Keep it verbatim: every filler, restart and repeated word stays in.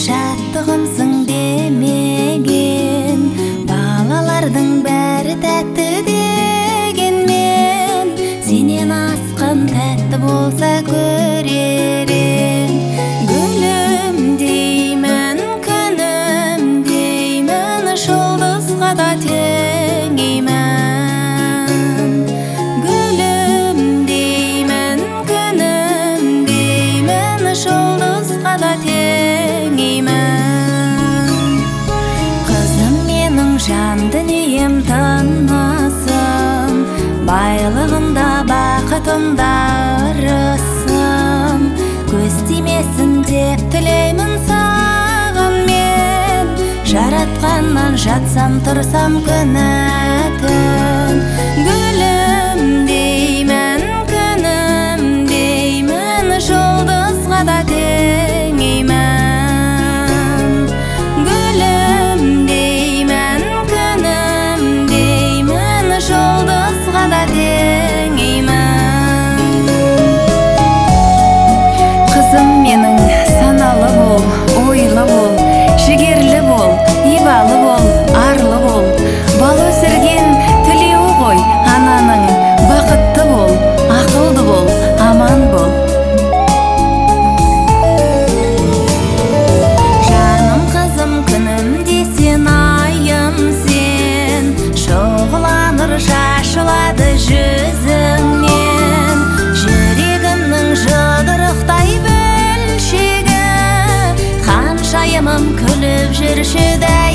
Шаттығымсың демеген, балалардың бәрі тәтті деген мен. Сенен асқан тәтті болса көререн. Гүлім деймін, күнім деймін, жұлдызға да теңеймін. Гүлім деймін, күнім деймін, жұлдызға да теңеймін. Қызым менің жан дүнием тынысым, байлығында бақытымда ырысым. Көз тимесін деп тілеймін саған мен, жаратқаннан жатсам тұрсам күні түн. Гүлім деймін, күнім деймін, жұлдызға да теңеймін. Гүлім деймін, күнім деймін, жұлдызға да теңеймін. Қызым менің саналы бол, ойлы бол, жігерлі бол, ибалы бол, арлы бол. Бал өсірген тілеуі ғой ананың. Бақытты бол, ақылды бол, аман бол. Жаным қызым күнім десен айым сен, шоғыланыр шашылады жүзіңнен. Жүрегімнің жұдырықтай бөлшегі, ханшайымым күліп жүрші